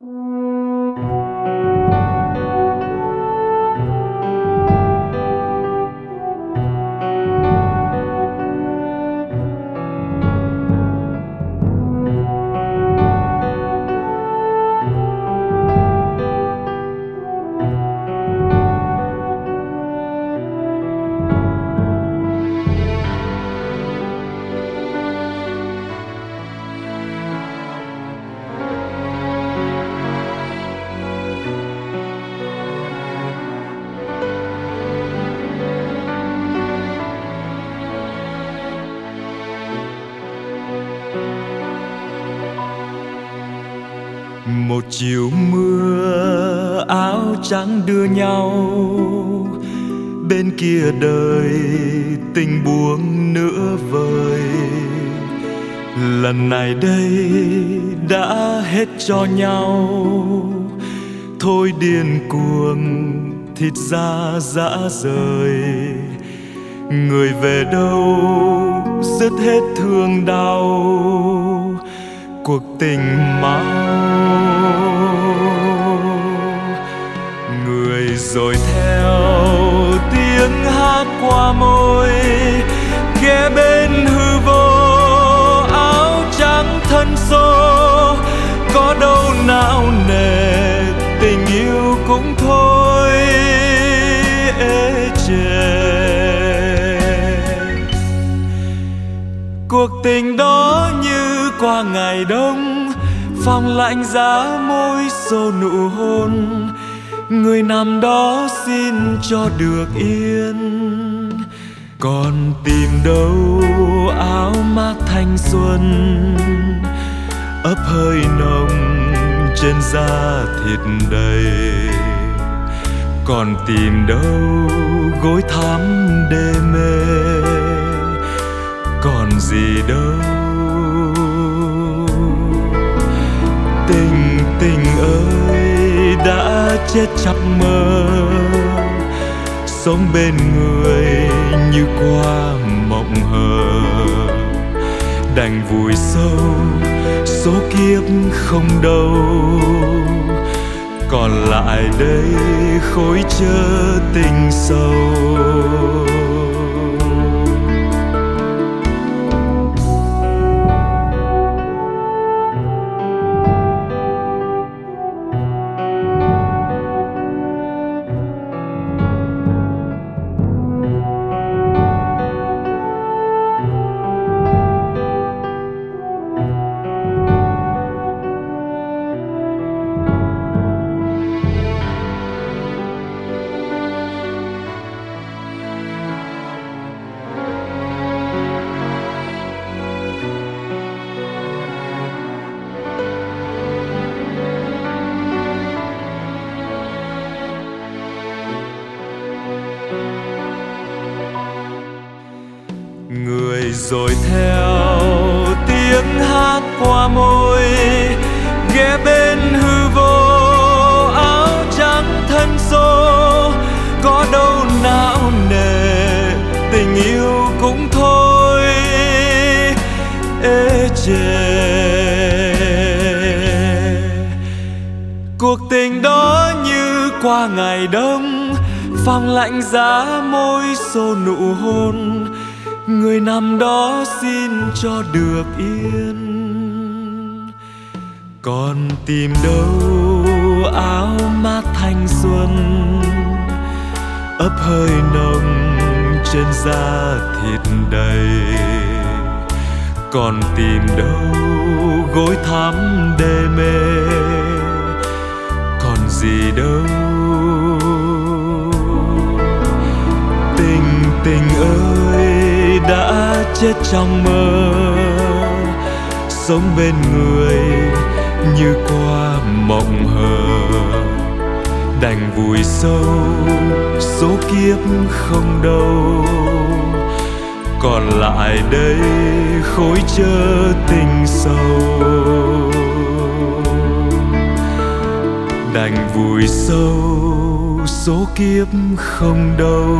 Một chiều mưa áo trắng đưa nhau, bên kia đời tình buông nửa vời. Lần này đây đã hết cho nhau, thôi điên cuồng thịt ra dã rời. Người về đâu dứt hết thương đau, cuộc tình mau. Người rồi theo tiếng hát qua môi, ghé bên hư vô áo trắng thân xô. Có đâu não nề tình yêu cũng thôi ê chề. Cuộc tình đó như qua ngày đông, phòng lạnh giá môi xô nụ hôn. Người nằm đó xin cho được yên, còn tìm đâu áo mát thanh xuân ấp hơi nồng trên da thịt đầy. Còn tìm đâu gối thắm đê mê, còn gì đâu. Tình ơi đã chết chắc mơ, sống bên người như qua mộng hờ. Đành vùi sâu số kiếp không đâu, còn lại đây khối chớ tình sâu. Người rồi theo tiếng hát qua môi, ghé bên hư vô áo trắng thân xô. Có đâu não nề tình yêu cũng thôi ê chề. Cuộc tình đó như qua ngày đông, phòng lạnh giá môi xô nụ hôn. Người nằm đó xin cho được yên, còn tìm đâu áo mát thanh xuân ấp hơi nồng trên da thịt đầy. Còn tìm đâu gối thắm đê mê, còn gì đâu. Tình ơi đã chết trong mơ, sống bên người như qua mộng hờ. Đành vùi sâu số kiếp không đâu, còn lại đây khối chớ tình sâu. Đành vùi sâu số kiếp không đâu,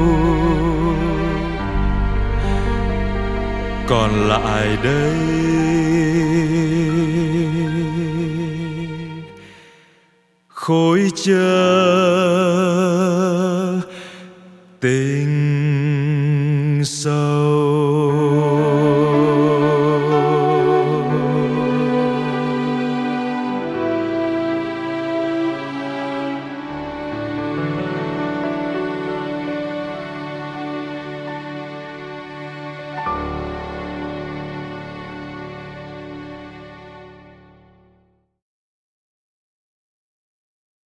còn lại đây khối chờ tình sâu.